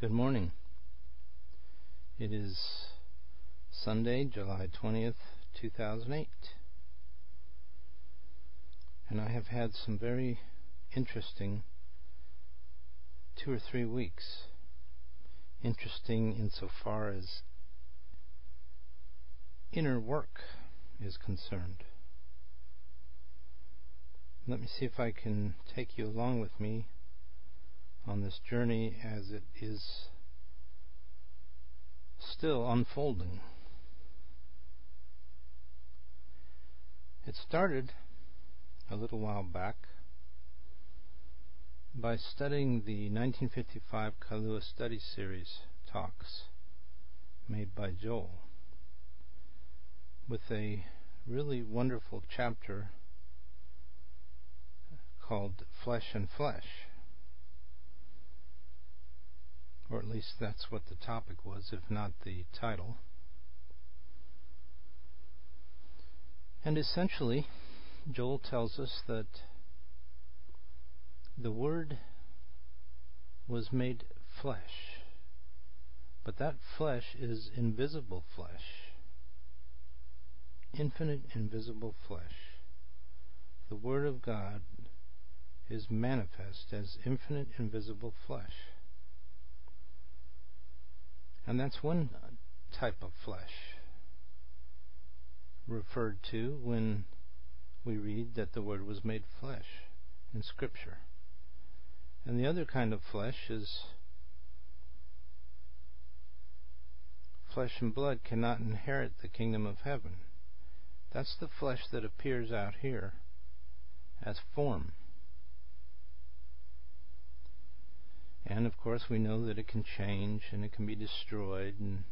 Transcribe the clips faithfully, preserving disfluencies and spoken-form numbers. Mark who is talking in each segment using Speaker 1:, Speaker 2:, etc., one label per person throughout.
Speaker 1: Good morning. It is Sunday, July twentieth, two thousand eight. And I have had some very interesting two or three weeks. Interesting insofar as inner work is concerned. Let me see if I can take you along with me on this journey as it is still unfolding. It started a little while back by studying the nineteen fifty-five Kahlua Study Series talks made by Joel, with a really wonderful chapter called Flesh and Flesh. Or at least that's what the topic was, if not the title. And essentially, Joel tells us that the Word was made flesh, but that flesh is invisible flesh, infinite invisible flesh. The Word of God is manifest as infinite invisible flesh. And that's one type of flesh referred to when we read that the Word was made flesh in Scripture. And the other kind of flesh is flesh and blood cannot inherit the kingdom of heaven. That's the flesh that appears out here as form. And of course we know that it can change and it can be destroyed and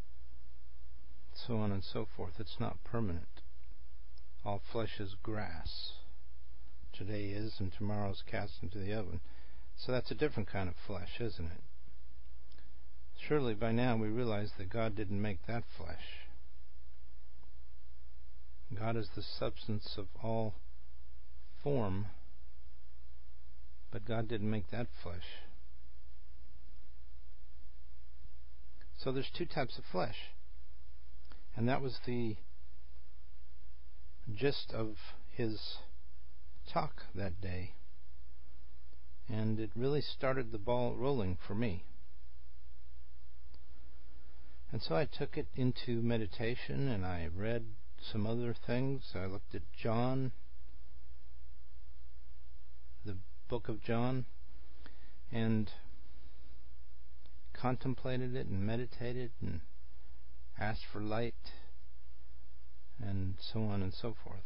Speaker 1: so on and so forth. It's not permanent. All flesh is grass. Today is and tomorrow is cast into the oven. So that's a different kind of flesh, isn't it? Surely by now we realize that God didn't make that flesh. God is the substance of all form, but God didn't make that flesh. So there's two types of flesh. And that was the gist of his talk that day. And it really started the ball rolling for me. And so I took it into meditation and I read some other things. I looked at John, the book of John, and contemplated it and meditated and asked for light and so on and so forth.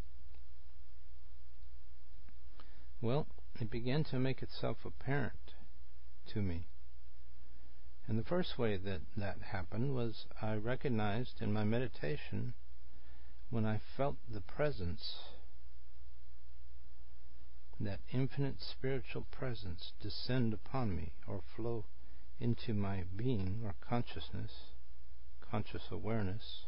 Speaker 1: Well, it began to make itself apparent to me. And the first way that that happened was I recognized in my meditation when I felt the presence, that infinite spiritual presence descend upon me or flow into my being or consciousness, conscious awareness,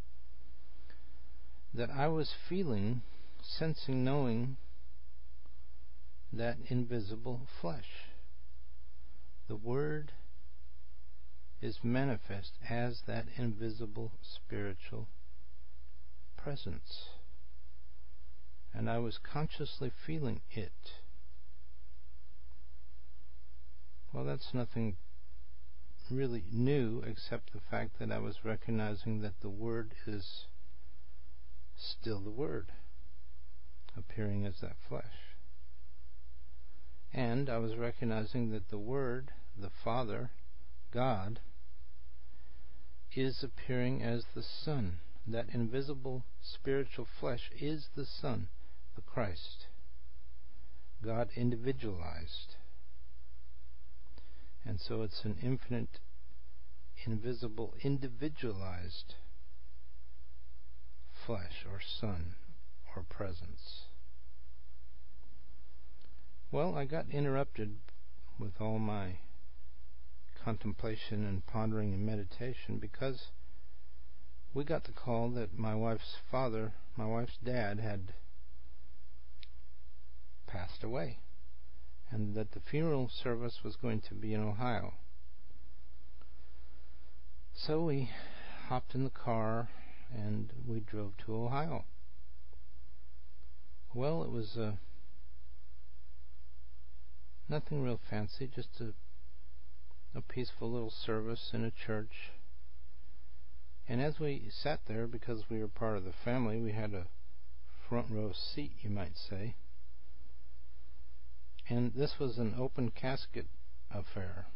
Speaker 1: that I was feeling, sensing, knowing that invisible flesh. The Word is manifest as that invisible spiritual presence. And I was consciously feeling it. Well, that's nothing really new except the fact that I was recognizing that the Word is still the Word, appearing as that flesh. And I was recognizing that the Word, the Father, God, is appearing as the Son. That invisible spiritual flesh is the Son, the Christ, God individualized. And so it's an infinite, invisible, individualized flesh or Son or presence. Well, I got interrupted with all my contemplation and pondering and meditation because we got the call that my wife's father, my wife's dad, had passed away, and that the funeral service was going to be in Ohio. So we hopped in the car and we drove to Ohio. Well, it was uh, nothing real fancy, just a, a peaceful little service in a church. And as we sat there, because we were part of the family, we had a front row seat, you might say. And this was an open casket affair.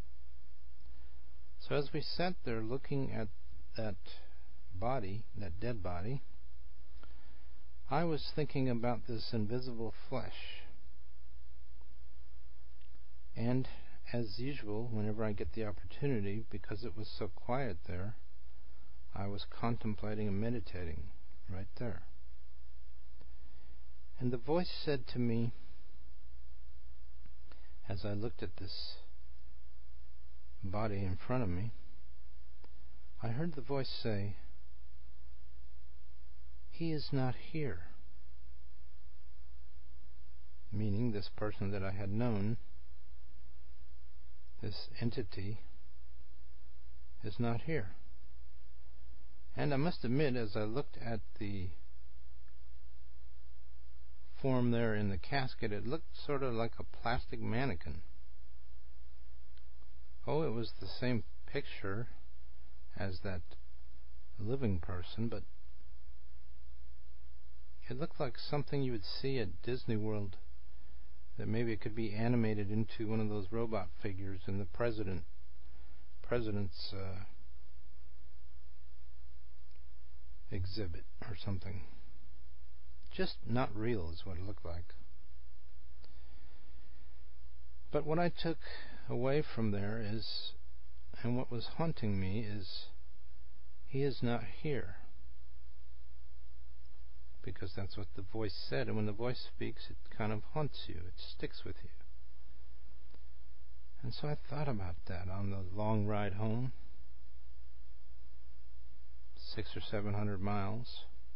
Speaker 1: So as we sat there looking at that body, that dead body, I was thinking about this invisible flesh. And as usual, whenever I get the opportunity, because it was so quiet there, I was contemplating and meditating right there. And the voice said to me, as I looked at this body in front of me, I heard the voice say, "He is not here." Meaning this person that I had known, this entity, is not here. And I must admit, as I looked at the form there in the casket, it looked sort of like a plastic mannequin. Oh, it was the same picture as that living person, but it looked like something you would see at Disney World, that maybe it could be animated into one of those robot figures in the president president's uh, exhibit or something. Just not real is what it looked like. But what I took away from there is, and what was haunting me is, he is not here. Because that's what the voice said, and when the voice speaks, it kind of haunts you, it sticks with you. And so I thought about that on the long ride home, six or seven hundred miles.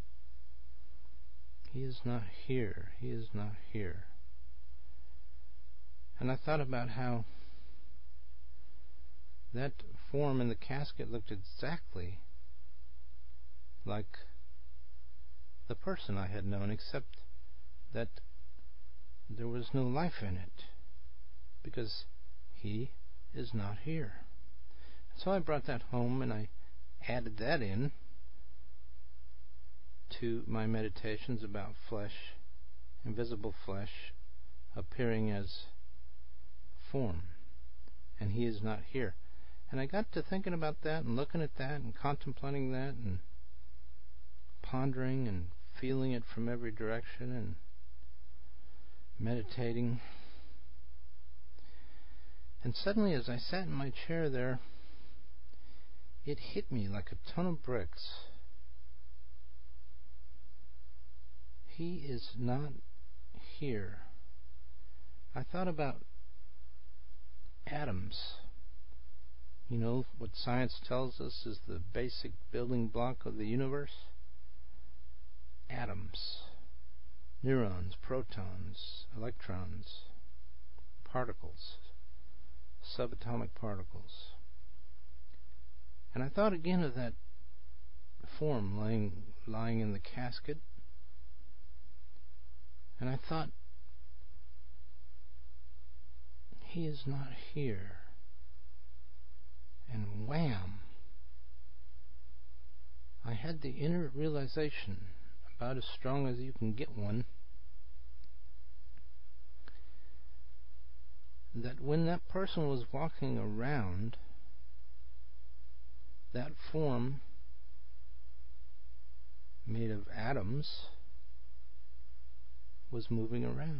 Speaker 1: He is not here, he is not here. And I thought about how that form in the casket looked exactly like the person I had known, except that there was no life in it, because he is not here. So I brought that home and I added that in to my meditations about flesh, invisible flesh, appearing as form, and he is not here. And I got to thinking about that and looking at that and contemplating that and pondering and feeling it from every direction and meditating. And suddenly, as I sat in my chair there, it hit me like a ton of bricks. He is not here. I thought about atoms. You know what science tells us is the basic building block of the universe? Atoms. Neurons, protons, electrons, particles, subatomic particles. And I thought again of that form lying, lying in the casket. And I thought, he is not here. And wham! I had the inner realization, about as strong as you can get one, that when that person was walking around, that form made of atoms was moving around.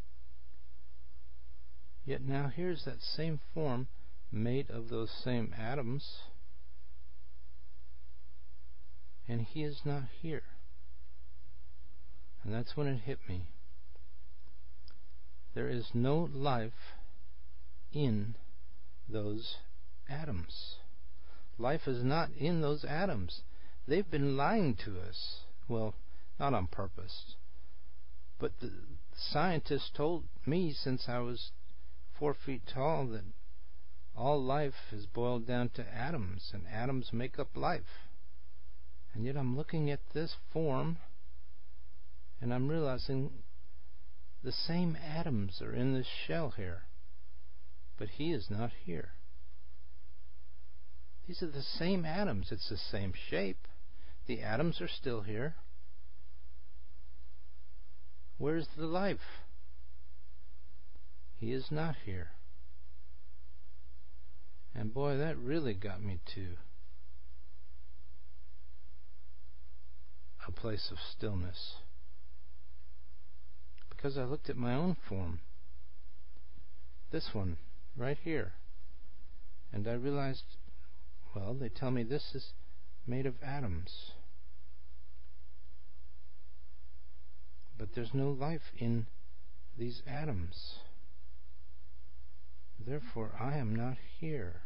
Speaker 1: Yet now here's that same form made of those same atoms, and he is not here. And that's when it hit me. There is no life in those atoms. Life is not in those atoms. They've been lying to us. Well, not on purpose. But the scientists told me since I was four feet tall that All life is boiled down to atoms, and atoms make up life. And yet I'm looking at this form, and I'm realizing the same atoms are in this shell here, but he is not here. These are the same atoms. It's the same shape. The atoms are still here. Where's the life? He is not here. And boy, that really got me to a place of stillness. Because I looked at my own form. This one, right here. And I realized, well, they tell me this is made of atoms. But there's no life in these atoms. Therefore, I am not here.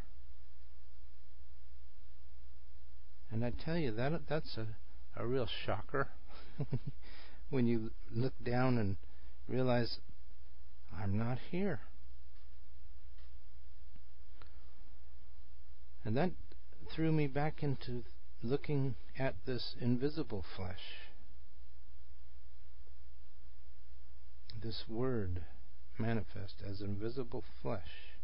Speaker 1: And I tell you, that that's a, a real shocker when you look down and realize, I'm not here. And that threw me back into looking at this invisible flesh. This word manifest as invisible flesh.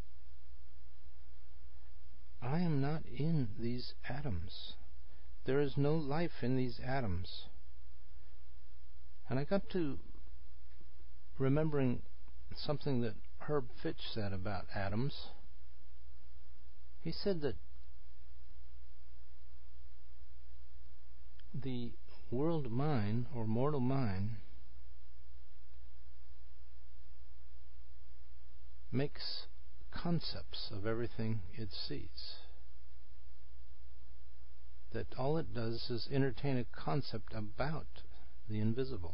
Speaker 1: I am not in these atoms. There is no life in these atoms. And I got to remembering something that Herb Fitch said about atoms. He said that the world mind, or mortal mind, makes concepts of everything it sees. That all it does is entertain a concept about the invisible.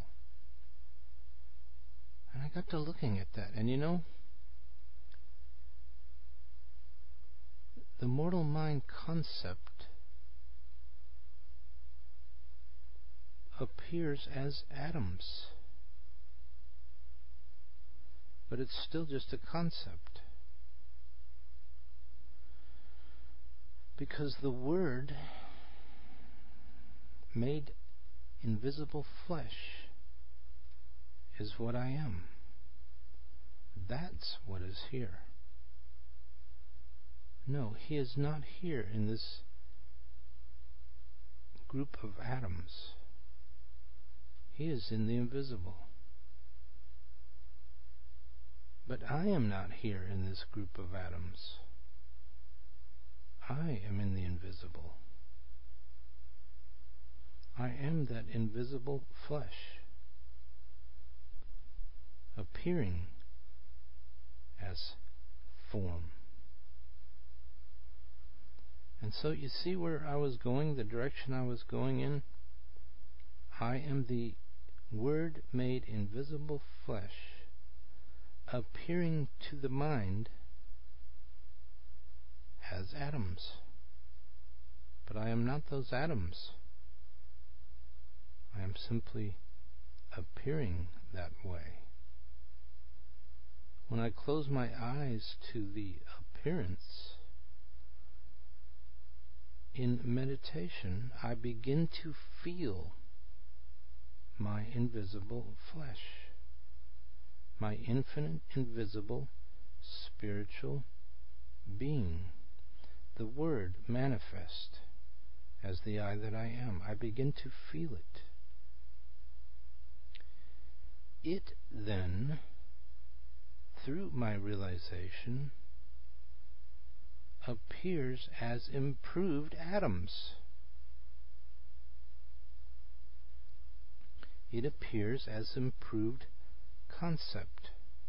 Speaker 1: And I got to looking at that, and you know, the mortal mind concept appears as atoms. But it's still just a concept. Because the Word made invisible flesh is what I am. That's what is here. No, he is not here in this group of atoms. He is in the invisible. But I am not here in this group of atoms. I am in the invisible. I am that invisible flesh, appearing as form. And so you see where I was going, the direction I was going in? I am the Word made invisible flesh, appearing to the mind as atoms. But I am not those atoms. I am simply appearing that way. When I close my eyes to the appearance, in meditation, I begin to feel my invisible flesh, my infinite, invisible, spiritual being, the Word manifest as the I that I am. I begin to feel it. It then, through my realization, appears as improved atoms. It appears as improved concept.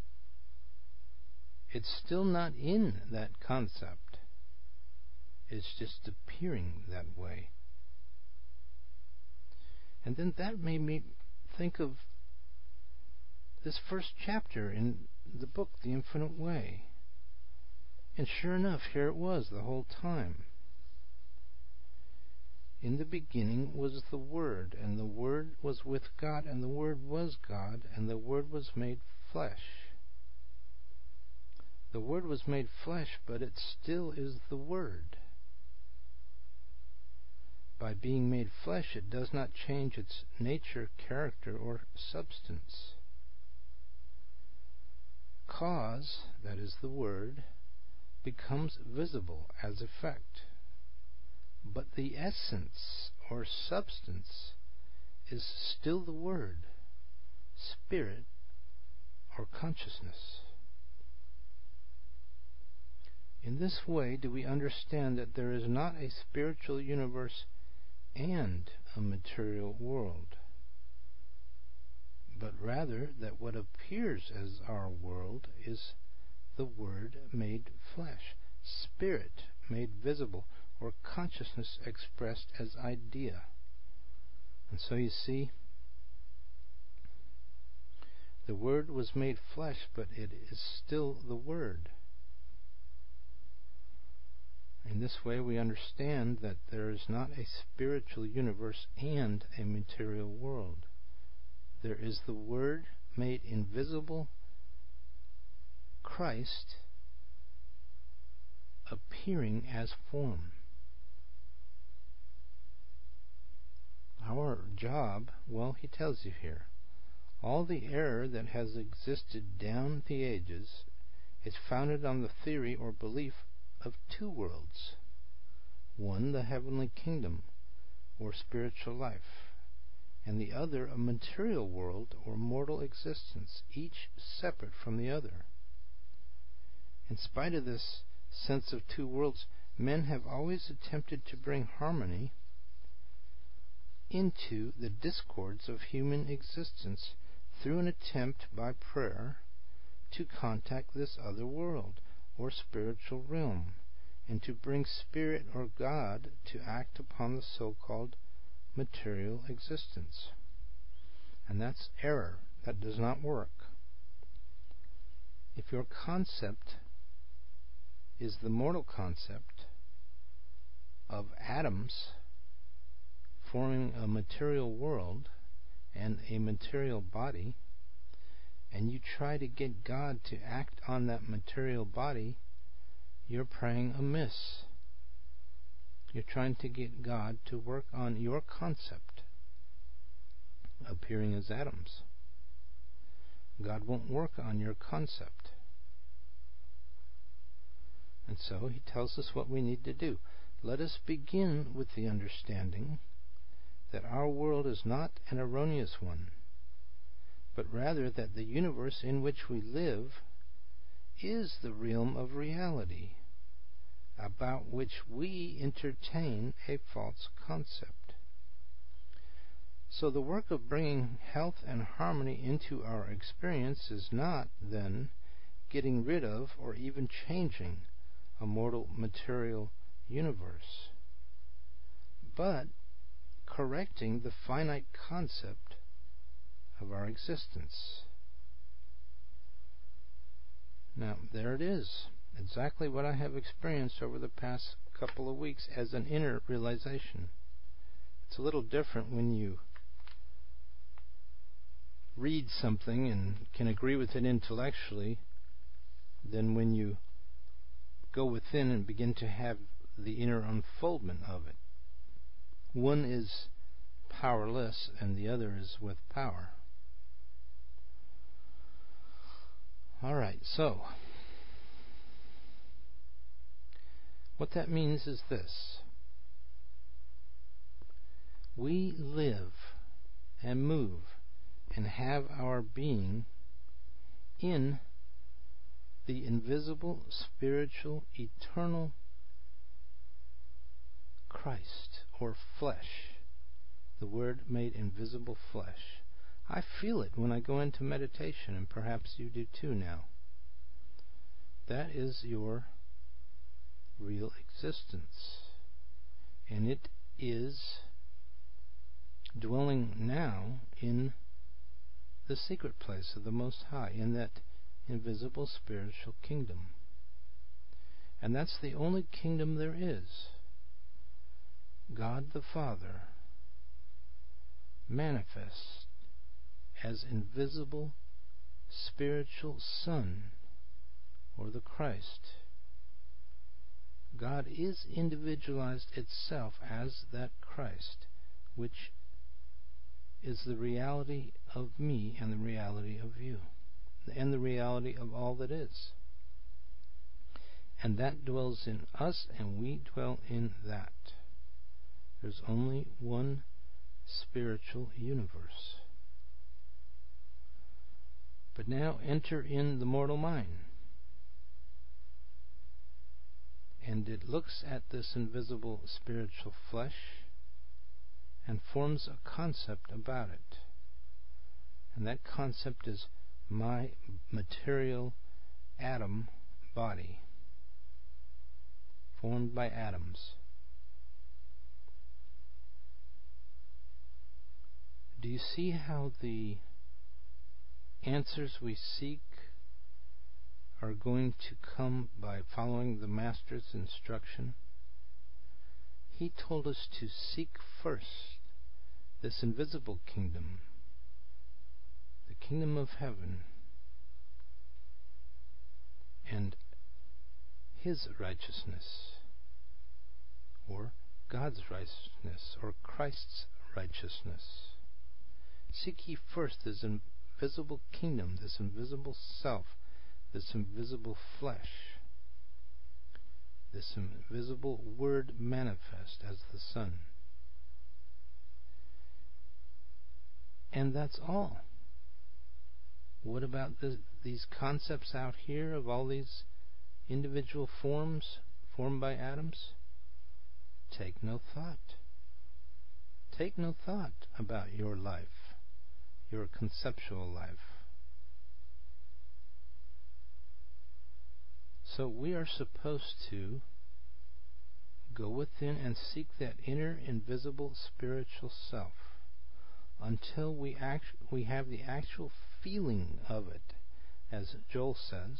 Speaker 1: It's still not in that concept. It's just appearing that way. And then that made me think of this first chapter in the book, The Infinite Way. And sure enough, here it was the whole time. In the beginning was the Word, and the Word was with God, and the Word was God, and the Word was made flesh. The Word was made flesh, but it still is the Word. By being made flesh, it does not change its nature, character, or substance. Cause, that is the Word, becomes visible as effect, but the essence or substance is still the Word, spirit, or consciousness. In this way do we understand that there is not a spiritual universe and a material world, but rather that what appears as our world is the Word made flesh, spirit made visible, or consciousness expressed as idea. And so you see, the Word was made flesh, but it is still the Word. In this way we understand that there is not a spiritual universe and a material world. There is the Word made invisible, Christ, appearing as form. Our job, well, he tells you here, all the error that has existed down the ages is founded on the theory or belief of two worlds. One, the heavenly kingdom, or spiritual life, and the other, a material world, or mortal existence, each separate from the other. In spite of this sense of two worlds, men have always attempted to bring harmony into the discords of human existence through an attempt by prayer to contact this other world, or spiritual realm, and to bring spirit or God to act upon the so-called material existence. And that's error. That does not work. If your concept is the mortal concept of atoms forming a material world and a material body, and you try to get God to act on that material body, you're praying amiss. You're trying to get God to work on your concept, appearing as atoms. God won't work on your concept. And so he tells us what we need to do. Let us begin with the understanding that our world is not an erroneous one, but rather that the universe in which we live is the realm of reality, about which we entertain a false concept. So the work of bringing health and harmony into our experience is not, then, getting rid of or even changing a mortal material universe, but correcting the finite concept of our existence. Now, there it is, exactly what I have experienced over the past couple of weeks as an inner realization. It's a little different when you read something and can agree with it intellectually than when you go within and begin to have the inner unfoldment of it. One is powerless and the other is with power. All right, so what that means is this. We live and move and have our being in the invisible, spiritual, eternal Christ, or flesh, the Word made invisible flesh. I feel it when I go into meditation, and perhaps you do too now. That is your real existence, and it is dwelling now in the secret place of the Most High, in that invisible spiritual kingdom. And that's the only kingdom there is. God the Father manifest as invisible spiritual Son or the Christ. God is individualized itself as that Christ, which is the reality of me and the reality of you, and the reality of all that is. And that dwells in us, and we dwell in that. There's only one spiritual universe. But now enter in the mortal mind. And it looks at this invisible spiritual flesh and forms a concept about it. And that concept is my material atom body, formed by atoms. Do you see how the answers we seek are going to come by following the Master's instruction? He told us to seek first this invisible kingdom, the kingdom of heaven, and His righteousness, or God's righteousness, or Christ's righteousness. Seek ye first this invisible kingdom, this invisible self, this invisible flesh, this invisible Word manifest as the Son. And that's all. What about the, these concepts out here of all these individual forms formed by atoms? Take no thought. Take no thought about your life, your conceptual life. So we are supposed to go within and seek that inner invisible spiritual self until we act, we have the actual feeling of it, as Joel says.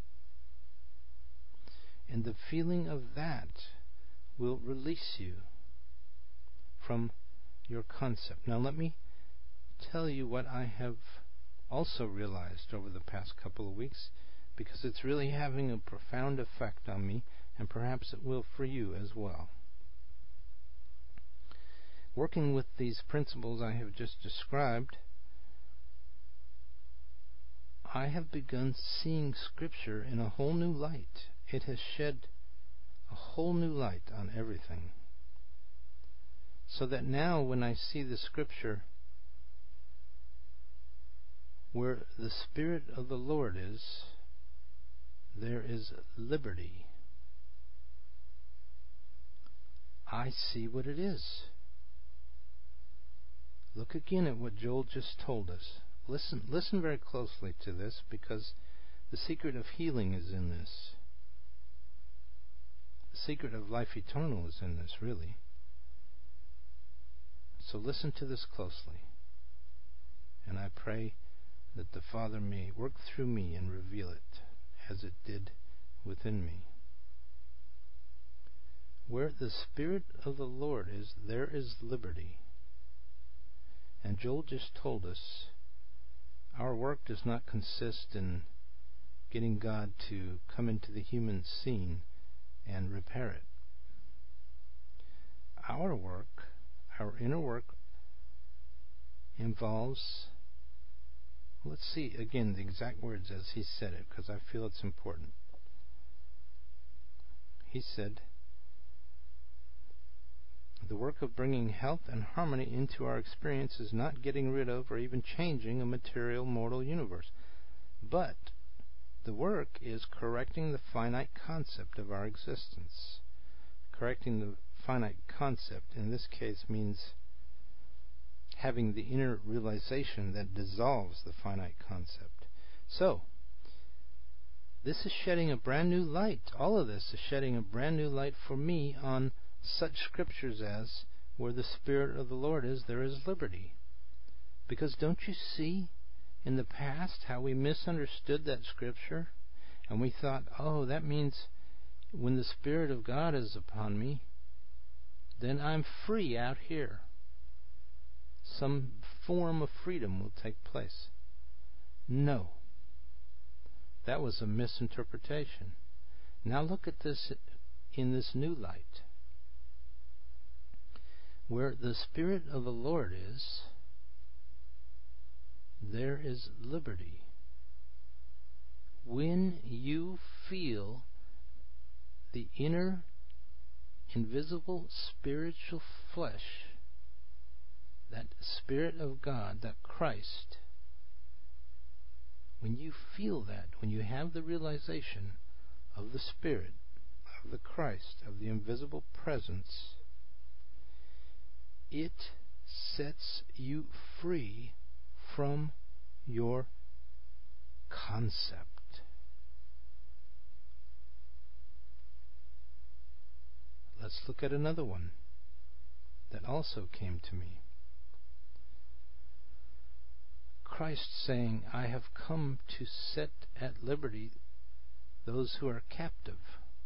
Speaker 1: And the feeling of that will release you from your concept. Now let me tell you what I have also realized over the past couple of weeks, because it's really having a profound effect on me, and perhaps it will for you as well. Working with these principles I have just described, I have begun seeing Scripture in a whole new light. It has shed a whole new light on everything. So that now when I see the Scripture where the Spirit of the Lord is, there is liberty. I see what it is. Look again at what Joel just told us. Listen, listen very closely to this, because the secret of healing is in this. The secret of life eternal is in this, really. So listen to this closely. And I pray that the Father may work through me and reveal it, as it did within me. Where the Spirit of the Lord is, there is liberty. And Joel just told us our work does not consist in getting God to come into the human scene and repair it. Our work, our inner work, involves, let's see again the exact words as he said it, because I feel it's important. He said, the work of bringing health and harmony into our experience is not getting rid of or even changing a material mortal universe, but the work is correcting the finite concept of our existence. Correcting the finite concept in this case means having the inner realization that dissolves the finite concept. So, this is shedding a brand new light. All of this is shedding a brand new light for me on such scriptures as, where the Spirit of the Lord is, there is liberty. Because don't you see in the past how we misunderstood that scripture? And we thought, oh, that means when the Spirit of God is upon me, then I'm free out here. Some form of freedom will take place. No. That was a misinterpretation. Now look at this in this new light. Where the Spirit of the Lord is, there is liberty. When you feel the inner, invisible, spiritual flesh, that Spirit of God, that Christ, when you feel that, when you have the realization of the Spirit, of the Christ, of the invisible presence, it sets you free from your concept. Let's look at another one that also came to me. Christ saying, I have come to set at liberty those who are captive.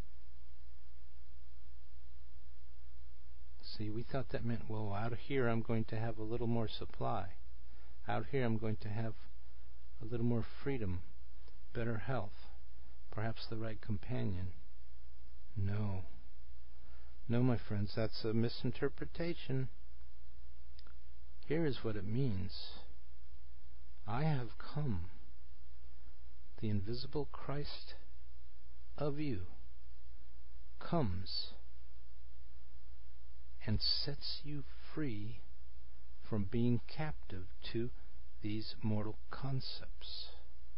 Speaker 1: See, we thought that meant, well, out here I'm going to have a little more supply. Out here I'm going to have a little more freedom, better health, perhaps the right companion. No. No, my friends, that's a misinterpretation. Here is what it means. I have come, the invisible Christ of you comes and sets you free from being captive to these mortal concepts.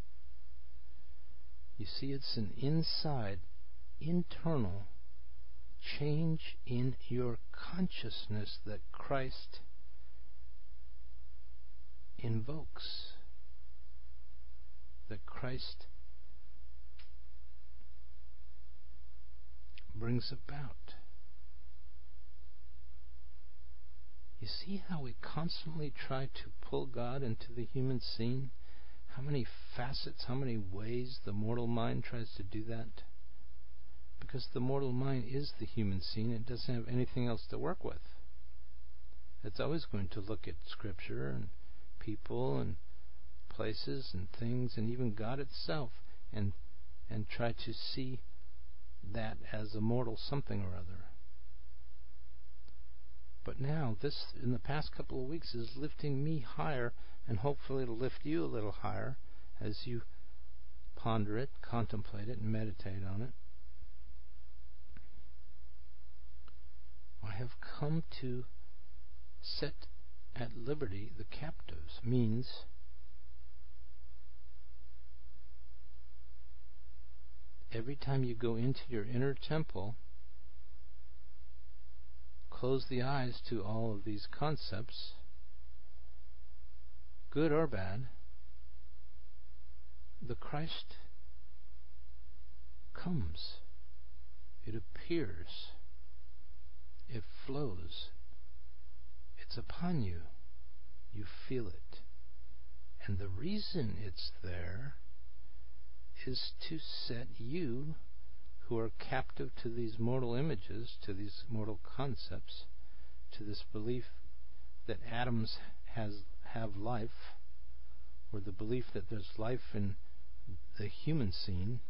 Speaker 1: You see, it's an inside, internal change in your consciousness that Christ invokes, that Christ brings about. You see how we constantly try to pull God into the human scene? How many facets, how many ways the mortal mind tries to do that? Because the mortal mind is the human scene. It doesn't have anything else to work with. It's always going to look at Scripture and people and places and things and even God itself and and try to see that as a mortal something or other. But now, this, in the past couple of weeks, is lifting me higher, and hopefully it'll lift you a little higher as you ponder it, contemplate it, and meditate on it. I have come to set at liberty the captives. Means every time you go into your inner temple, close the eyes to all of these concepts, good or bad, the Christ comes. It appears. It flows. It's upon you. You feel it. And the reason it's there is to set you, who are captive to these mortal images, to these mortal concepts, to this belief that atoms has have life, or the belief that there's life in the human scene.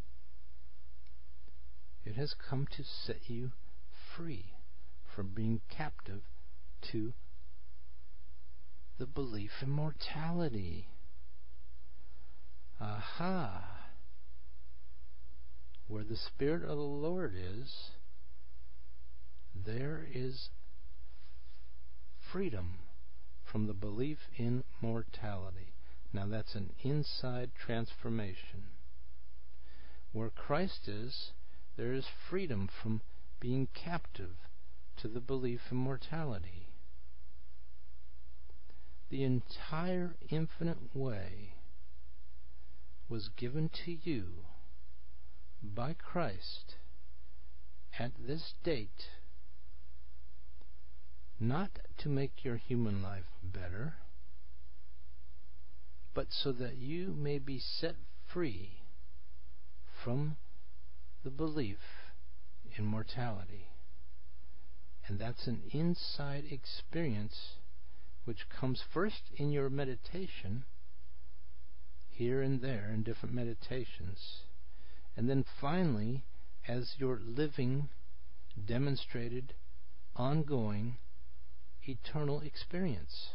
Speaker 1: It has come to set you free from being captive to the belief in mortality. Aha! Where the Spirit of the Lord is, there is freedom from the belief in mortality. Now that's an inside transformation. Where Christ is, there is freedom from being captive to the belief in mortality. The entire infinite way was given to you by Christ at this date, not to make your human life better, but so that you may be set free from the belief in mortality. And that's an inside experience which comes first in your meditation here and there in different meditations, and then finally as your living, demonstrated, ongoing, eternal experience.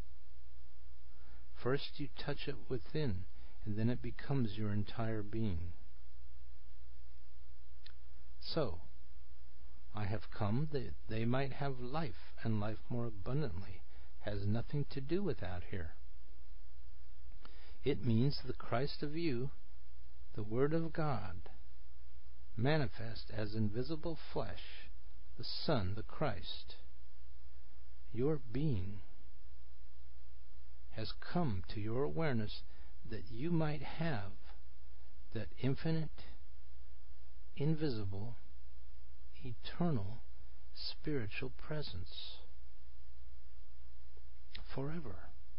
Speaker 1: First you touch it within, and then it becomes your entire being. So, I have come that they might have life, and life more abundantly. Has nothing to do with out here. It means the Christ of you, the Word of God, manifest as invisible flesh, the Son, the Christ. Your being has come to your awareness that you might have that infinite, invisible, eternal, spiritual presence forever.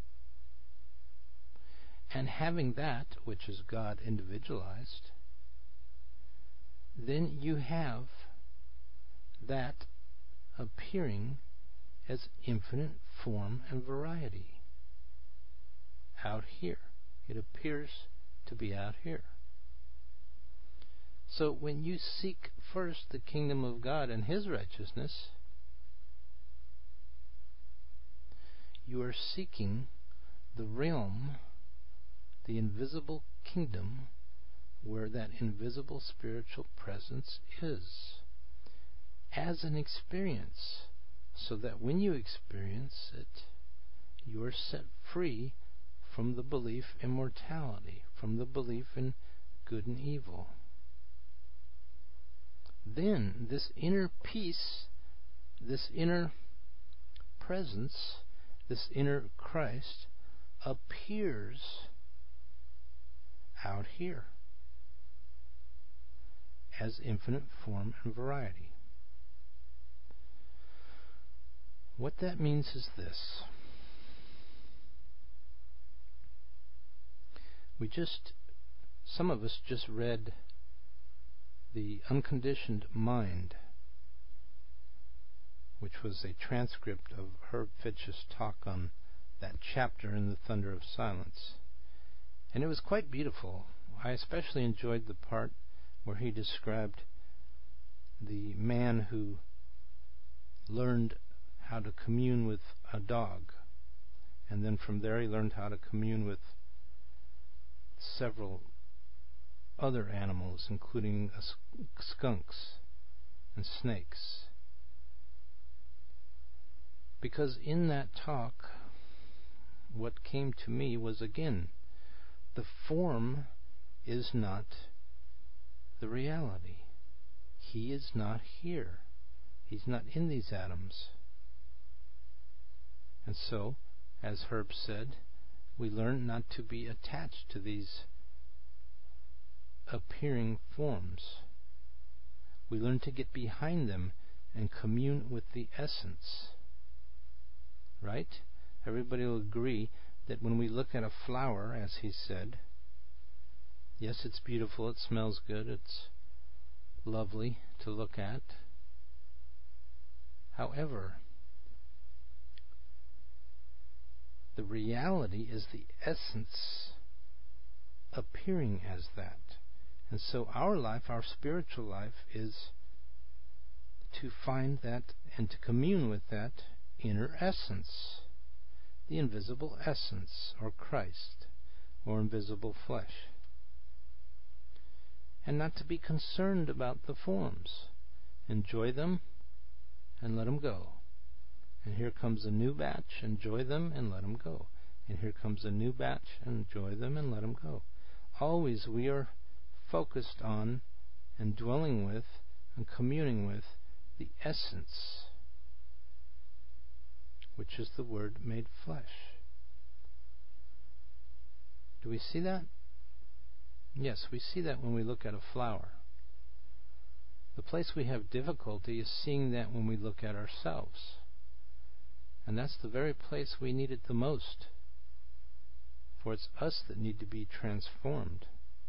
Speaker 1: And having that, which is God individualized, then you have that appearing as infinite form and variety out here. It appears to be out here. So when you seek first the kingdom of God and His righteousness, you are seeking the realm, the invisible kingdom, where that invisible spiritual presence is, as an experience, so that when you experience it, you are set free from the belief in mortality, from the belief in good and evil. Then this inner peace, this inner presence, this inner Christ appears out here as infinite form and variety. What that means is this. We just, some of us just read The Unconditioned Mind, which was a transcript of Herb Fitch's talk on that chapter in The Thunder of Silence. And it was quite beautiful. I especially enjoyed the part where he described the man who learned how to commune with a dog, and then from there he learned how to commune with several other animals, including skunks and snakes. Because in that talk, what came to me was, again, the form is not the reality. He is not here. He's not in these atoms. And so, as Herb said, we learn not to be attached to these appearing forms. We learn to get behind them and commune with the essence. Right? Everybody will agree that when we look at a flower, as he said, yes, it's beautiful, it smells good, it's lovely to look at. However, the reality is the essence appearing as that. And so our life, our spiritual life, is to find that and to commune with that inner essence, the invisible essence, or Christ, or invisible flesh. And not to be concerned about the forms. Enjoy them and let them go. And here comes a new batch, enjoy them and let them go. And here comes a new batch, enjoy them and let them go. Always we are focused on and dwelling with and communing with the essence, which is the Word made flesh. Do we see that? Yes, we see that when we look at a flower. The place we have difficulty is seeing that when we look at ourselves. And that's the very place we need it the most. For it's us that need to be transformed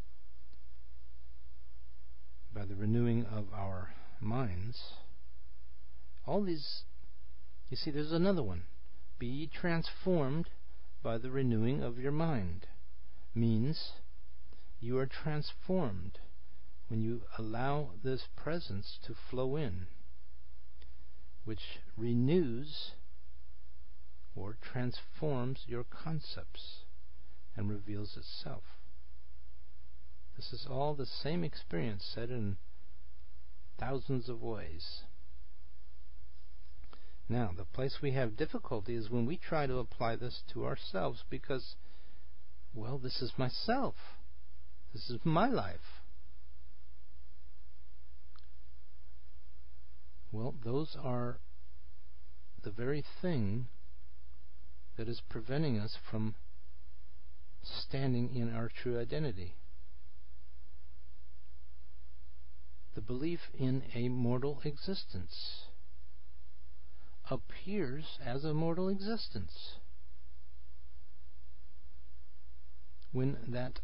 Speaker 1: by the renewing of our minds. All these, you see, there's another one. Be ye transformed by the renewing of your mind. means you are transformed when you allow this presence to flow in, which renews or transforms your concepts and reveals itself. This is all the same experience said in thousands of ways. Now, the place we have difficulty is when we try to apply this to ourselves because, well, this is myself. This is my life. Well, those are the very thing that is preventing us from standing in our true identity. The belief in a mortal existence appears as a mortal existence. When that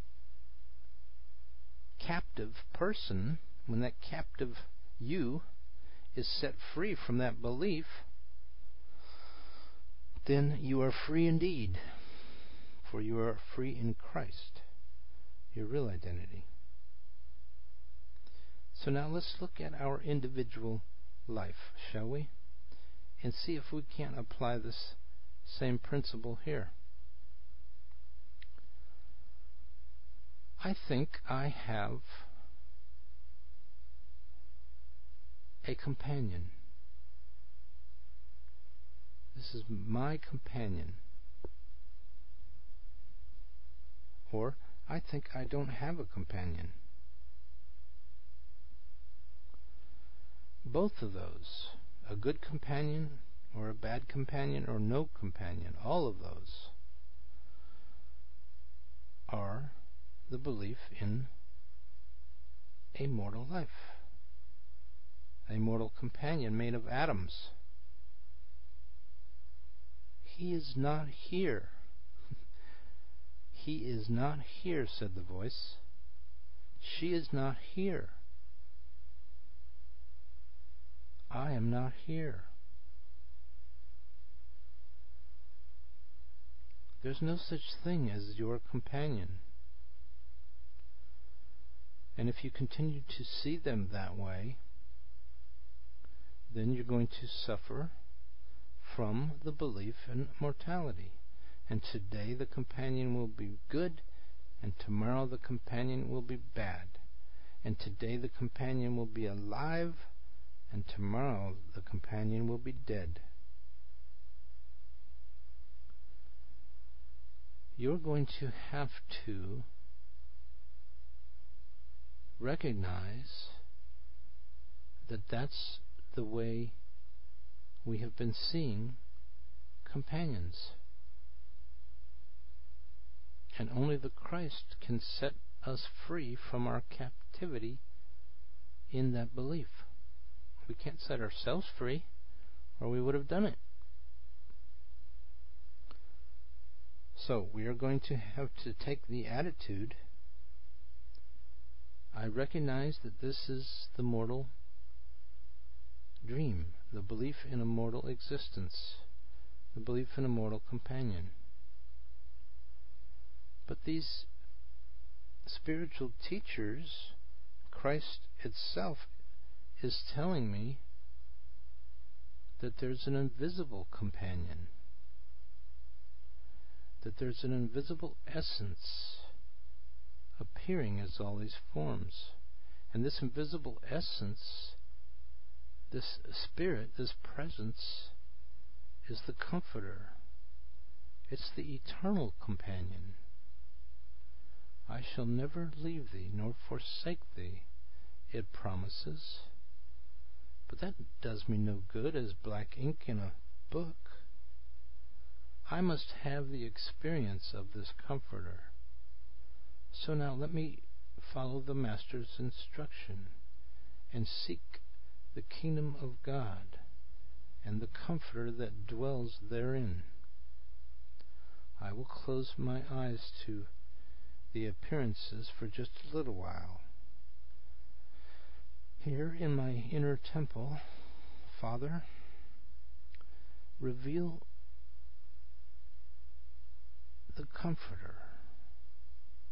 Speaker 1: captive person, when that captive you is set free from that belief, then you are free indeed, for you are free in Christ, your real identity. So now let's look at our individual life, shall we? And see if we can't apply this same principle here. I think I have a companion. This is my companion. Or I think I don't have a companion. Both of those, a good companion or a bad companion or no companion, all of those are the belief in a mortal life, a mortal companion made of atoms. He is not here. He is not here, said the voice. She is not here. I am not here. There's no such thing as your companion. And if you continue to see them that way, then you're going to suffer from the belief in mortality. And today the companion will be good, and tomorrow the companion will be bad. And today the companion will be alive, and tomorrow the companion will be dead. You're going to have to recognize that that's the way we have been seeing companions. And only the Christ can set us free from our captivity in that belief. We can't set ourselves free, or we would have done it. So we are going to have to take the attitude, I recognize that this is the mortal dream, the belief in a mortal existence, the belief in a mortal companion. But these spiritual teachers, Christ itself, is telling me that there's an invisible companion, that there's an invisible essence appearing as all these forms. And this invisible essence, this spirit, this presence, is the Comforter. It's the eternal companion. I shall never leave thee nor forsake thee, it promises. But that does me no good as black ink in a book. I must have the experience of this Comforter. So now let me follow the Master's instruction and seek the kingdom of God and the Comforter that dwells therein. I will close my eyes to the appearances for just a little while. Here in my inner temple, Father, reveal the Comforter,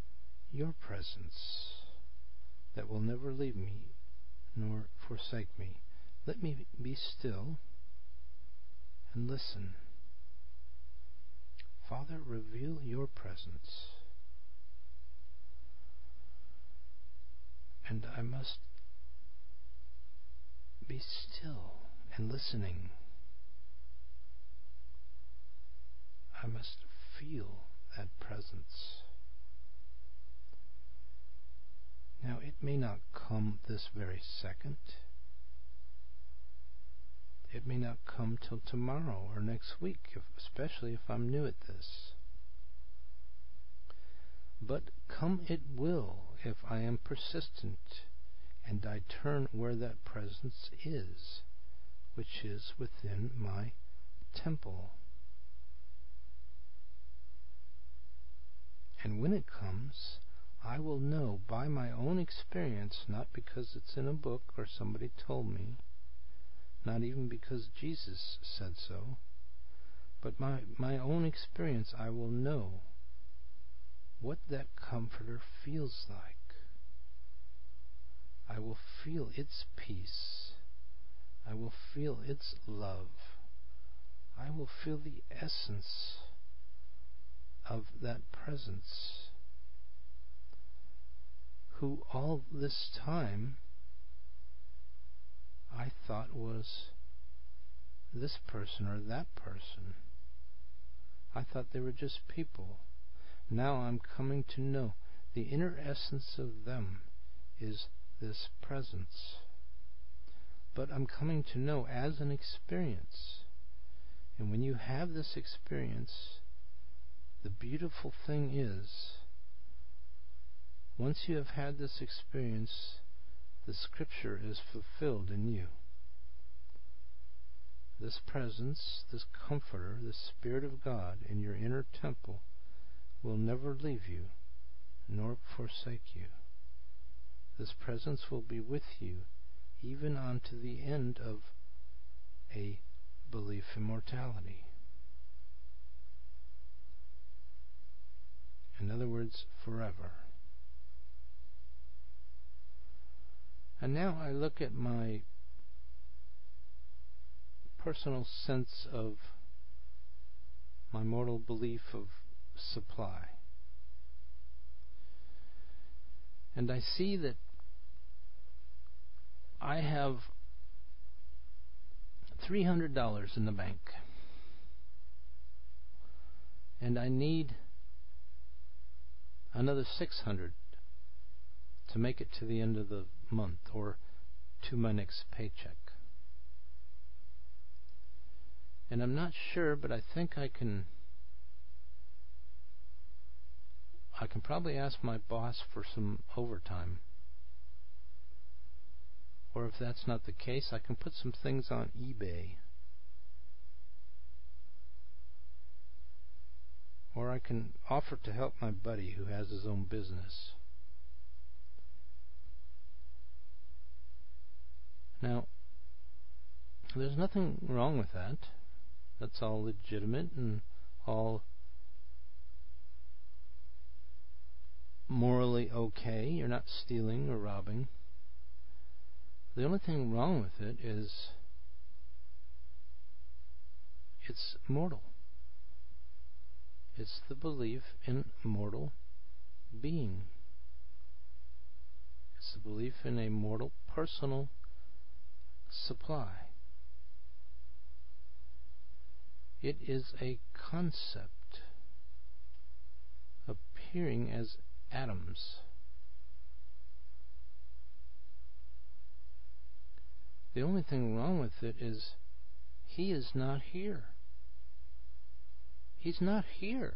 Speaker 1: your presence that will never leave me nor forsake me. Let me be still and listen. Father, reveal your presence. And I must be still and listening. I must feel that presence. Now, it may not come this very second. It may not come till tomorrow or next week, if, especially if I'm new at this. But come it will if I am persistent and I turn where that presence is, which is within my temple. And when it comes, I will know by my own experience, not because it's in a book or somebody told me, not even because Jesus said so, but my, my own experience, I will know what that comforter feels like. I will feel its peace. I will feel its love. I will feel the essence of that presence, who all this time I thought was this person or that person. I thought they were just people. Now I'm coming to know the inner essence of them is this presence. But I'm coming to know as an experience. And when you have this experience, the beautiful thing is, once you have had this experience, the scripture is fulfilled in you. This presence, this comforter, the Spirit of God in your inner temple will never leave you nor forsake you. This presence will be with you even unto the end of a belief in mortality. In other words, forever. And now I look at my personal sense of my mortal belief of supply. And I see that I have three hundred dollars in the bank. And I need another six hundred dollars to make it to the end of the month or to my next paycheck. And I'm not sure, but I think I can I can probably ask my boss for some overtime. Or if that's not the case, I can put some things on eBay. Or I can offer to help my buddy who has his own business. Now, there's nothing wrong with that. That's all legitimate and all morally okay. You're not stealing or robbing. The only thing wrong with it is it's mortal. It's the belief in mortal being. It's the belief in a mortal personal supply. It is a concept appearing as atoms. The only thing wrong with it is he is not here. He's not here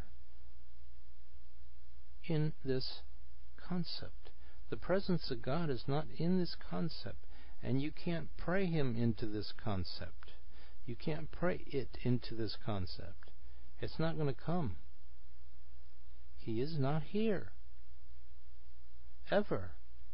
Speaker 1: in this concept. The presence of God is not in this concept, and you can't pray him into this concept. You can't pray it into this concept. It's not going to come. He is not here. Ever.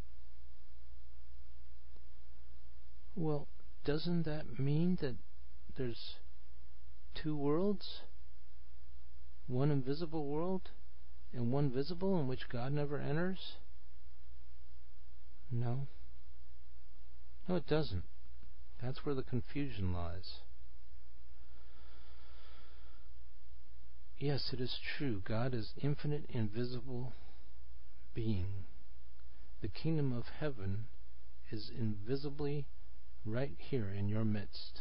Speaker 1: Well, doesn't that mean that there's two worlds? One invisible world and one visible in which God never enters? No. No, it doesn't. That's where the confusion lies. Yes, it is true. God is infinite, invisible being. The kingdom of heaven is invisibly right here in your midst.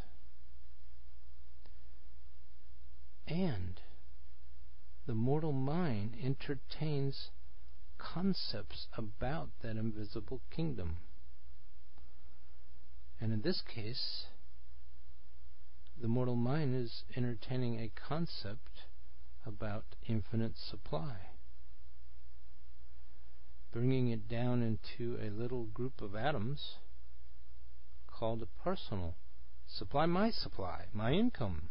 Speaker 1: And the mortal mind entertains concepts about that invisible kingdom. And in this case, the mortal mind is entertaining a concept about infinite supply, bringing it down into a little group of atoms called a personal supply, my supply, my income.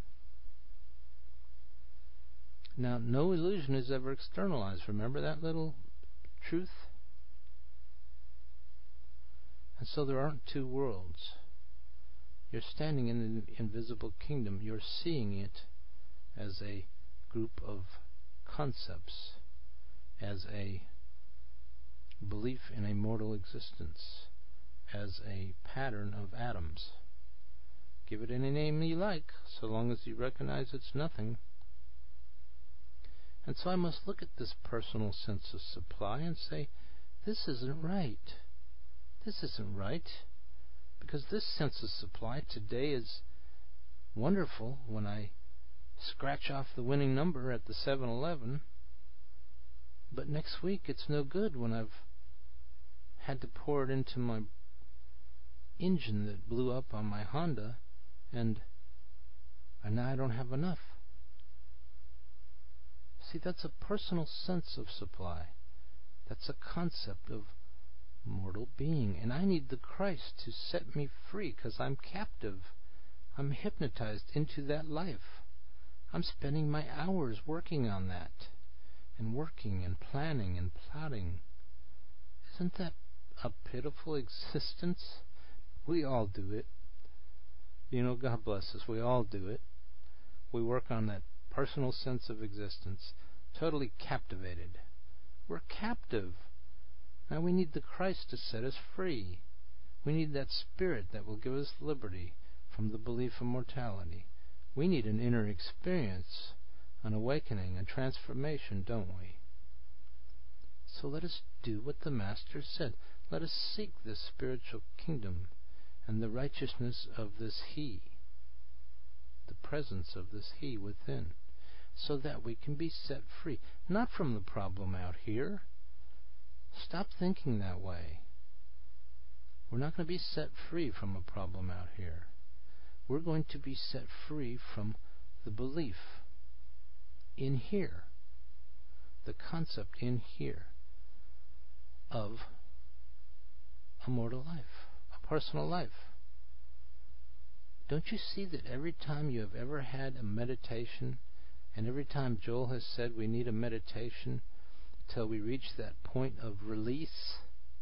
Speaker 1: Now, no illusion is ever externalized. Remember that little truth? And so there aren't two worlds. You're standing in the invisible kingdom. You're seeing it as a group of concepts, as a belief in a mortal existence, as a pattern of atoms. Give it any name you like, so long as you recognize it's nothing. And so I must look at this personal sense of supply and say, this isn't right. This isn't right. Because this sense of supply today is wonderful when I scratch off the winning number at the seven eleven. But next week it's no good when I've had to pour it into my engine that blew up on my Honda, and, and now I don't have enough. See, that's a personal sense of supply. That's a concept of mortal being. And I need the Christ to set me free, because I'm captive. I'm hypnotized into that life. I'm spending my hours working on that, and working and planning and plotting. Isn't that a pitiful existence? We all do it. You know, God bless us, we all do it. We work on that personal sense of existence, totally captivated. We're captive. Now we need the Christ to set us free. We need that Spirit that will give us liberty from the belief of mortality. We need an inner experience, an awakening, a transformation, don't we? So let us do what the Master said. Let us seek this spiritual kingdom and the righteousness of this He, the presence of this He within, so that we can be set free, not from the problem out here. Stop thinking that way. We're not going to be set free from a problem out here. We're going to be set free from the belief in here, the concept in here of a mortal life, a personal life. Don't you see that every time you have ever had a meditation, and every time Joel has said we need a meditation till we reach that point of release,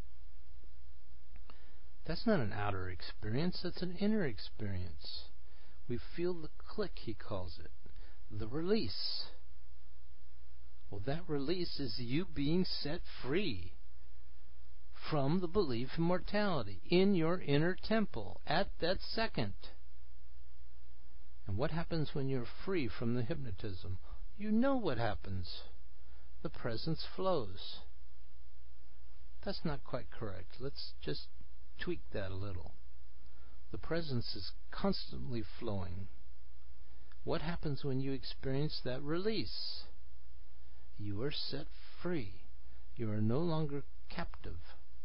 Speaker 1: that's not an outer experience, that's an inner experience. We feel the click, he calls it, the release. Well, that release is you being set free from the belief in mortality in your inner temple at that second. And what happens when you're free from the hypnotism? You know what happens. The presence flows. That's not quite correct. Let's just tweak that a little. The presence is constantly flowing. What happens when you experience that release? You are set free. You are no longer captive.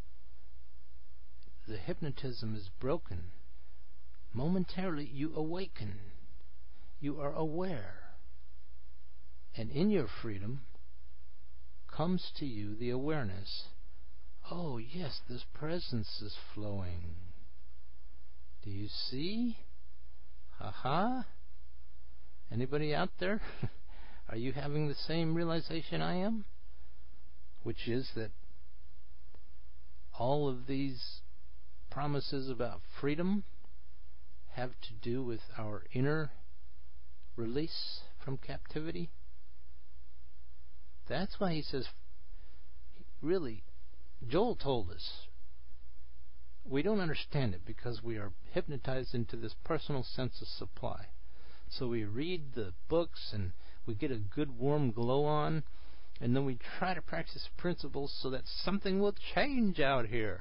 Speaker 1: The hypnotism is broken. Momentarily you awaken. You are aware. And in your freedom comes to you the awareness, oh yes, this presence is flowing. Do you see? Ha-ha. Anybody out there? Are you having the same realization I am? Which is that all of these promises about freedom have to do with our inner release from captivity? That's why he says, really, Joel told us, we don't understand it because we are hypnotized into this personal sense of supply. So we read the books and we get a good warm glow on, and then we try to practice principles so that something will change out here.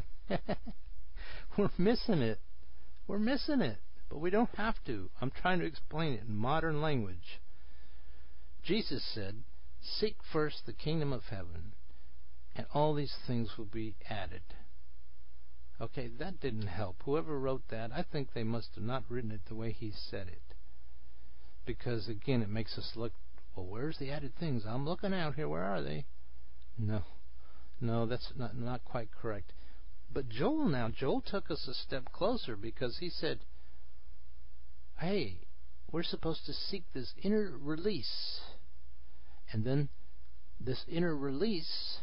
Speaker 1: We're missing it. We're missing it. But we don't have to. I'm trying to explain it in modern language. Jesus said, seek first the kingdom of heaven, and all these things will be added. Okay, that didn't help. Whoever wrote that, I think they must have not written it the way he said it. Because, again, it makes us look, well, where's the added things? I'm looking out here. Where are they? No. No, that's not, not quite correct. But Joel now, Joel took us a step closer because he said, hey, we're supposed to seek this inner release. And then this inner release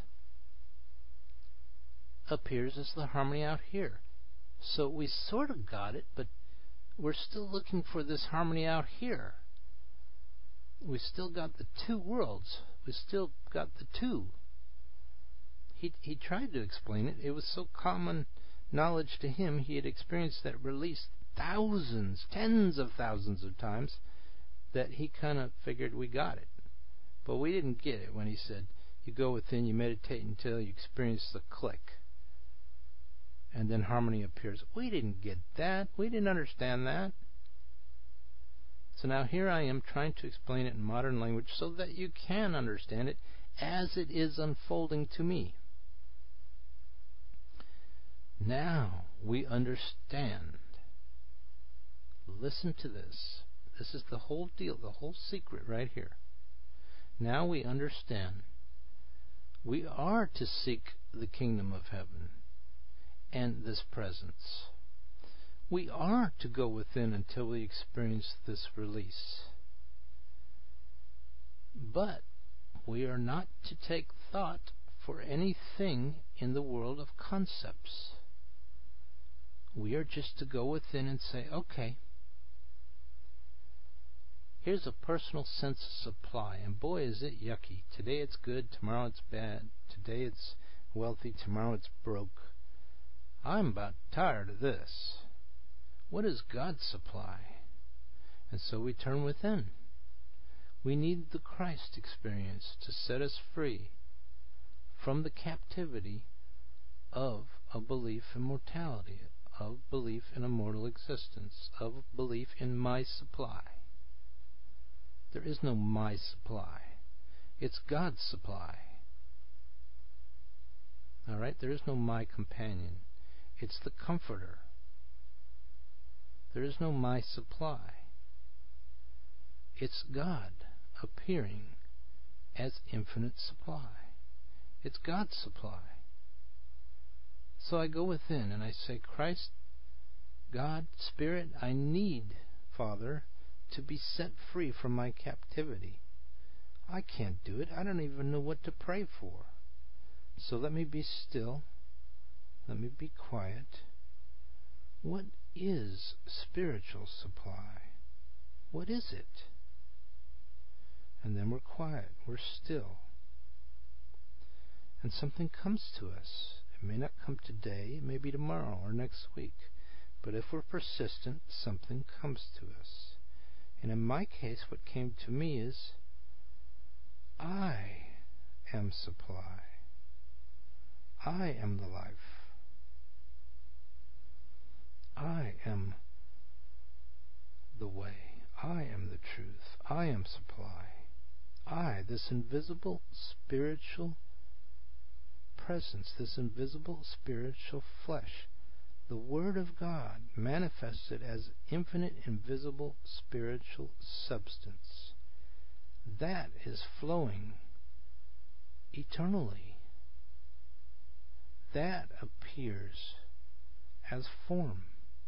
Speaker 1: appears as the harmony out here. So we sort of got it, but we're still looking for this harmony out here. We still got the two worlds. We still got the two. He he tried to explain it. It was so common knowledge to him. He had experienced that release thousands, tens of thousands of times, that he kind of figured we got it. But we didn't get it when he said, you go within, you meditate until you experience the click, and then harmony appears. We didn't get that. We didn't understand that. So now here I am trying to explain it in modern language so that you can understand it as it is unfolding to me. Now we understand. Listen to this. This is the whole deal, the whole secret right here. Now we understand. We are to seek the kingdom of heaven and this presence. We are to go within until we experience this release. But we are not to take thought for anything in the world of concepts. We are just to go within and say, okay, here's a personal sense of supply, and boy is it yucky. Today it's good, tomorrow it's bad. Today it's wealthy, tomorrow it's broke. I'm about tired of this. What is God's supply? And so we turn within. We need the Christ experience to set us free from the captivity of a belief in mortality, of belief in a mortal existence, of belief in my supply. There is no my supply. It's God's supply. All right? There is no my companion. It's the Comforter. There is no my supply. It's God appearing as infinite supply. It's God's supply. So I go within and I say, Christ, God, Spirit, I need, Father, to be set free from my captivity. I can't do it. I don't even know what to pray for. So let me be still. Let me be quiet. What is spiritual supply? What is it? And then we're quiet. We're still. And something comes to us. It may not come today. It may be tomorrow or next week. But if we're persistent, something comes to us. And in my case, what came to me is, I am supply. I am the life. I am the way. I am the truth. I am supply. I, this invisible spiritual presence, this invisible spiritual flesh, the Word of God manifested as infinite, invisible, spiritual substance, that is flowing eternally. That appears as form.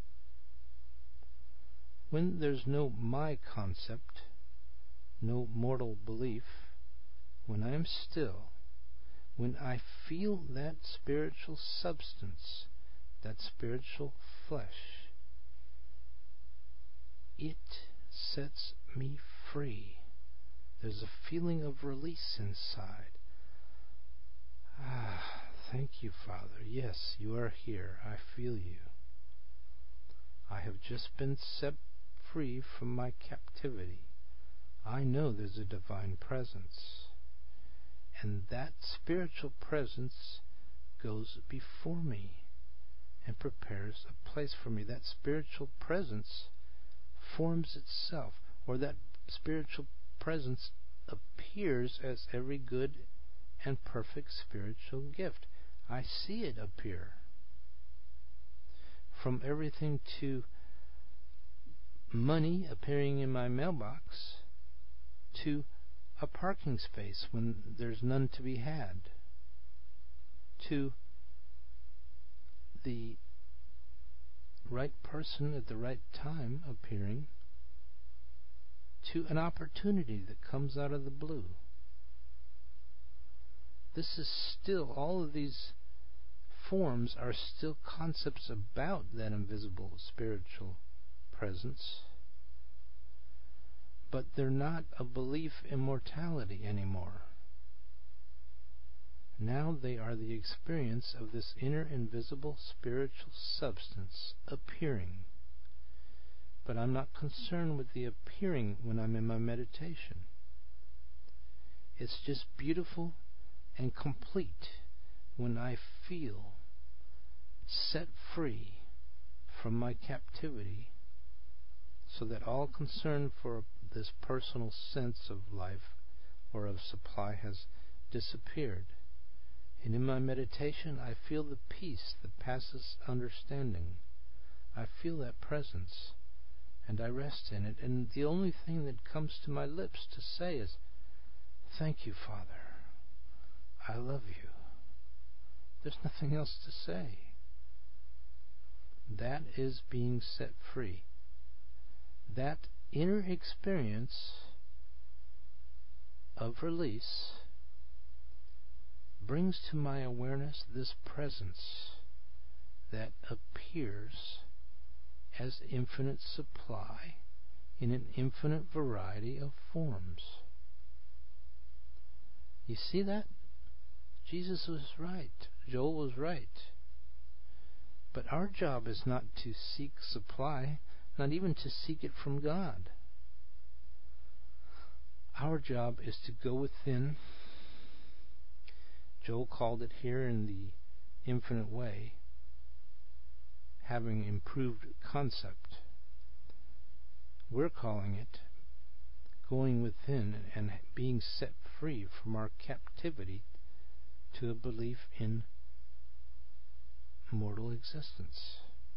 Speaker 1: When there's no my concept, no mortal belief, when I am still, when I feel that spiritual substance, that spiritual flesh, it sets me free. There's a feeling of release inside. Ah, thank you, Father. Yes, you are here. I feel you. I have just been set free from my captivity. I know there's a divine presence. And that spiritual presence goes before me and prepares a place for me. That spiritual presence forms itself, or that spiritual presence appears as every good and perfect spiritual gift. I see it appear. From everything to money appearing in my mailbox to a parking space when there's none to be had, to the right person at the right time appearing, to an opportunity that comes out of the blue. This is still, all of these forms are still concepts about that invisible spiritual presence, but they're not a belief in mortality anymore. Now they are the experience of this inner invisible spiritual substance appearing. But I'm not concerned with the appearing when I'm in my meditation. It's just beautiful and complete when I feel set free from my captivity, so that all concern for this personal sense of life or of supply has disappeared. And in my meditation I feel the peace that passes understanding. I feel that presence, and I rest in it, and the only thing that comes to my lips to say is, "Thank you, Father. I love you." There's nothing else to say. That is being set free. That inner experience of release brings to my awareness this presence that appears as infinite supply in an infinite variety of forms. You see that? Jesus was right. Joel was right. But our job is not to seek supply, not even to seek it from God. Our job is to go within. Joel called it here in the infinite way, having improved concept. We're calling it going within and being set free from our captivity to a belief in mortal existence.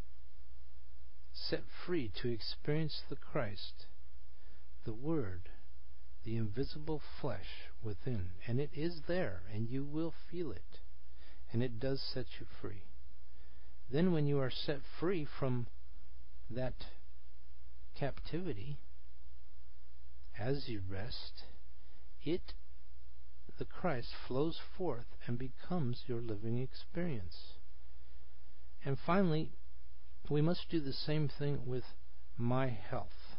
Speaker 1: Set free to experience the Christ, the Word, the invisible flesh within. And it is there, and you will feel it. And it does set you free. Then when you are set free from that captivity, as you rest, it, the Christ, flows forth and becomes your living experience. And finally, we must do the same thing with my health.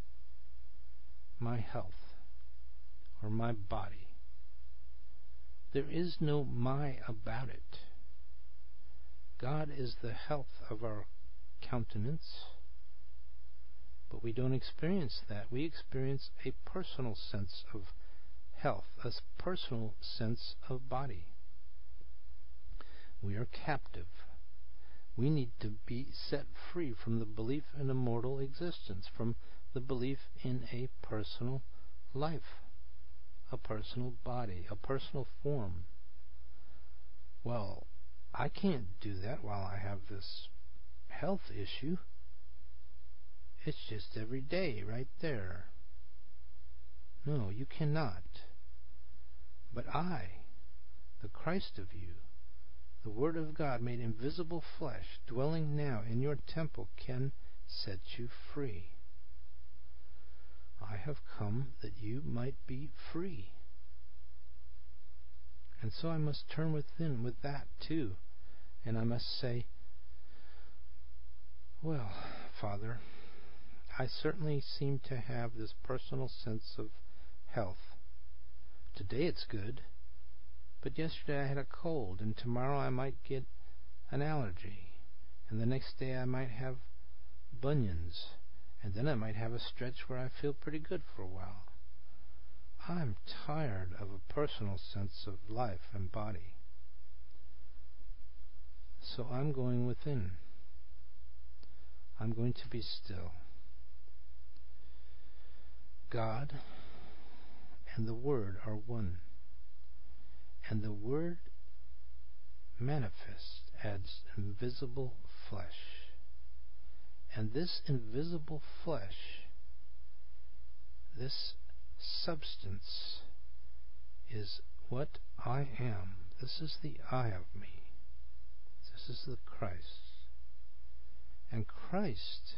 Speaker 1: My health, or my body. There is no my about it. God is the health of our countenance, but we don't experience that. We experience a personal sense of health, a personal sense of body. We are captive. We need to be set free from the belief in a mortal existence, from the belief in a personal life, a personal body, a personal form. Well, I can't do that while I have this health issue. It's just every day right there. No, you cannot. But I, the Christ of you, the Word of God made invisible flesh, dwelling now in your temple, can set you free. I have come that you might be free. And so I must turn within with that too. And I must say, well, Father, I certainly seem to have this personal sense of health. Today it's good, but yesterday I had a cold, and tomorrow I might get an allergy, and the next day I might have bunions, and then I might have a stretch where I feel pretty good for a while. I'm tired of a personal sense of life and body. So I'm going within. I'm going to be still. God and the Word are one, and the Word manifest as invisible flesh. And this invisible flesh, this substance, is what I am. This is the I of me. This is the Christ. And Christ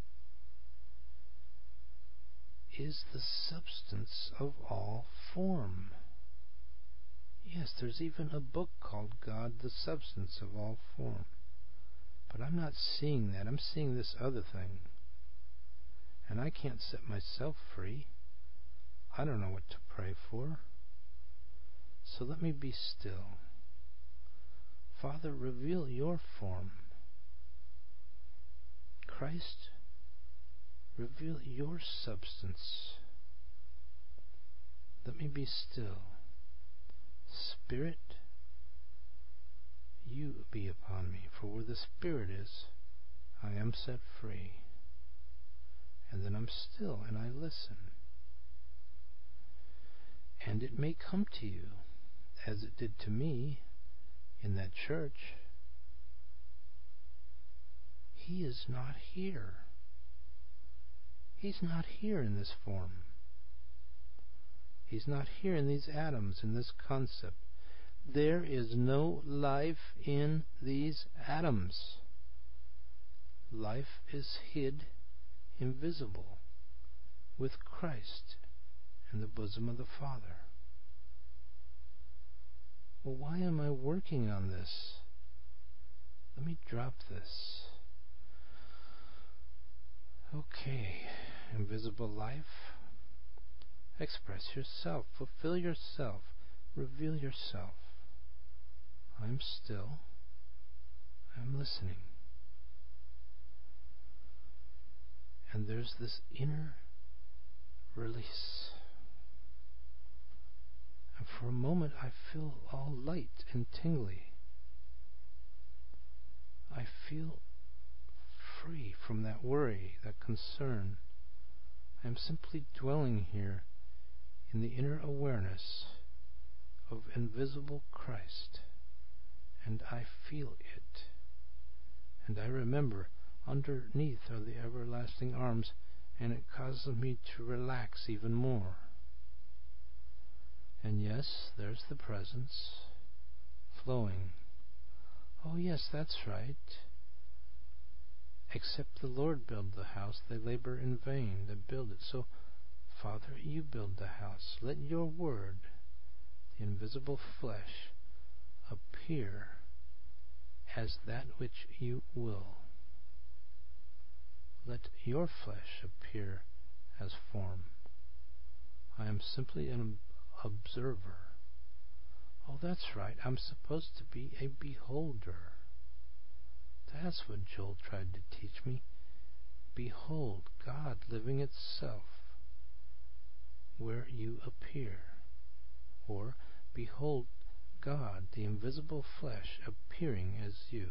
Speaker 1: is the substance of all form. Yes, there's even a book called God, the Substance of All Form. But I'm not seeing that. I'm seeing this other thing. And I can't set myself free. I don't know what to pray for. So let me be still. Father, reveal your form. Christ, reveal your substance. Let me be still. Spirit, you be upon me, for where the Spirit is, I am set free. And then I'm still and I listen. And it may come to you, as it did to me in that church. He is not here. He's not here in this form. He's not here in these atoms, in this concept. There is no life in these atoms. Life is hid, invisible, with Christ in the bosom of the Father. Well, why am I working on this? Let me drop this. Okay, invisible life. Express yourself, fulfill yourself, reveal yourself. I'm still. I'm listening. And there's this inner release. And for a moment I feel all light and tingly. I feel free from that worry, that concern. I am simply dwelling here in the inner awareness of invisible Christ, and I feel it. And I remember underneath are the everlasting arms, and it causes me to relax even more. And yes, there's the presence flowing. Oh yes, that's right. Except the Lord build the house, they labor in vain that build it. So, Father, you build the house. Let your word, the invisible flesh, appear as that which you will. Let your flesh appear as form. I am simply an observer. Oh, that's right. I'm supposed to be a beholder. That's what Joel tried to teach me. Behold God living itself where you appear. Or, behold God, the invisible flesh, appearing as you.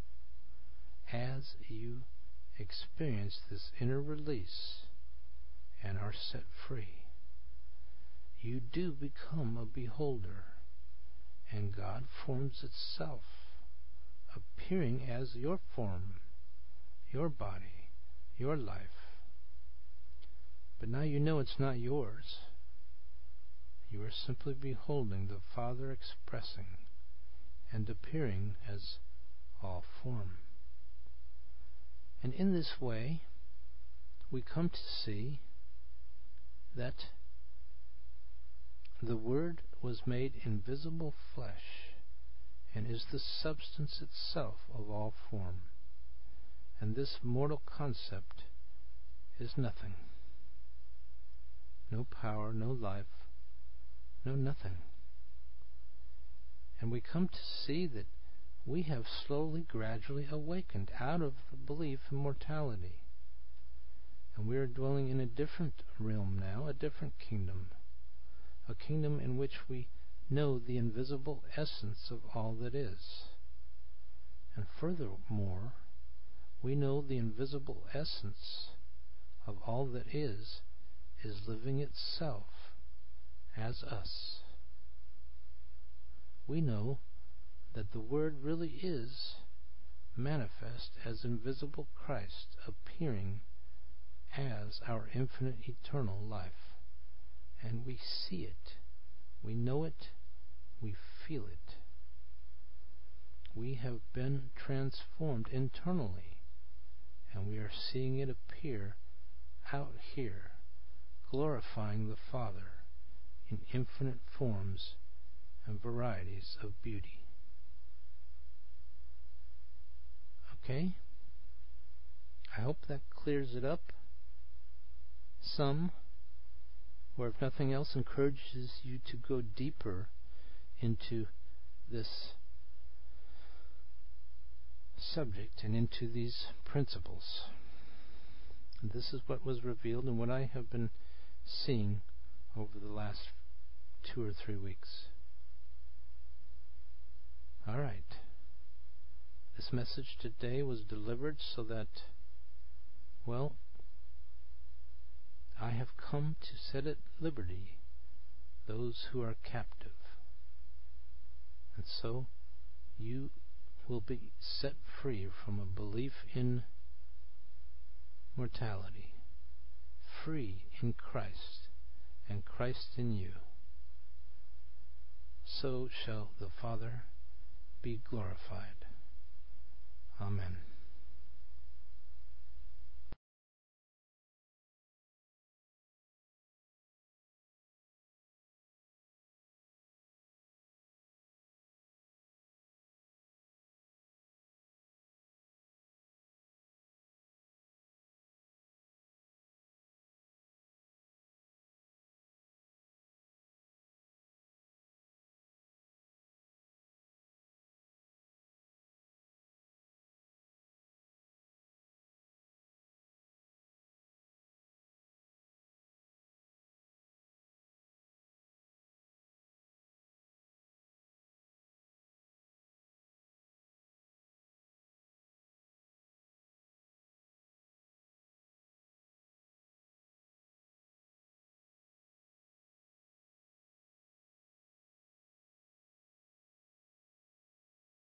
Speaker 1: As you experience this inner release and are set free, you do become a beholder, and God forms itself, appearing as your form, your body, your life. But now you know it's not yours. You are simply beholding the Father expressing and appearing as all form. And in this way, we come to see that the Word was made invisible flesh and is the substance itself of all form. And this mortal concept is nothing. No power, no life, No, nothing. And we come to see that we have slowly, gradually awakened out of the belief in mortality. And we are dwelling in a different realm now, a different kingdom. A kingdom in which we know the invisible essence of all that is. And furthermore, we know the invisible essence of all that is is living itself as us. We know that the Word really is manifest as invisible Christ appearing as our infinite eternal life. And we see it, we know it, we feel it. We have been transformed internally, and we are seeing it appear out here, glorifying the Father in infinite forms and varieties of beauty. Okay? I hope that clears it up some, or if nothing else, encourages you to go deeper into this subject and into these principles. And this is what was revealed and what I have been seeing over the last two or three weeks. All right. This message today was delivered so that, well, I have come to set at liberty those who are captive. And so you will be set free from a belief in mortality, free in Christ, and Christ in you. So shall the Father be glorified.